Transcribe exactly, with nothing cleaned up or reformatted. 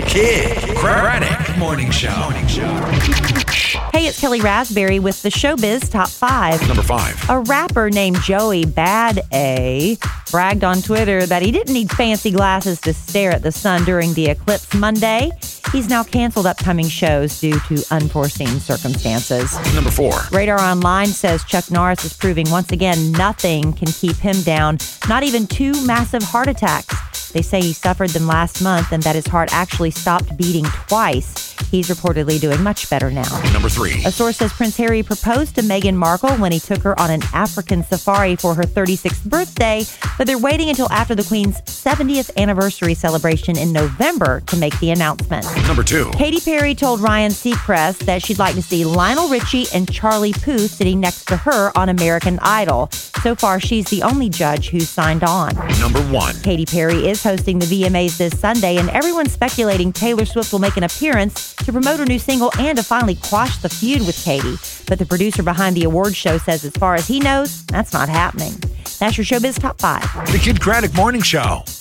Kid Craddock Morning Show. Morning Show. Hey, it's Kelly Raspberry with the Showbiz Top five. Number five. A rapper named Joey Bad A bragged on Twitter that he didn't need fancy glasses to stare at the sun during the eclipse Monday. He's now canceled upcoming shows due to unforeseen circumstances. Number four. Radar Online says Chuck Norris is proving once again nothing can keep him down, not even two massive heart attacks. They say he suffered them last month and that his heart actually stopped beating twice. He's reportedly doing much better now. Number three. A source says Prince Harry proposed to Meghan Markle when he took her on an African safari for her thirty-sixth birthday, but they're waiting until after the Queen's seventieth anniversary celebration in November to make the announcement. Number two. Katy Perry told Ryan Seacrest that she'd like to see Lionel Richie and Charlie Puth sitting next to her on American Idol. So far, she's the only judge who's signed on. Number one. Katy Perry is hosting the V M As this Sunday, and everyone's speculating Taylor Swift will make an appearance to promote her new single and to finally quash the feud with Katy. But the producer behind the awards show says as far as he knows, that's not happening. That's your Showbiz Top five. The Kid Craddock Morning Show.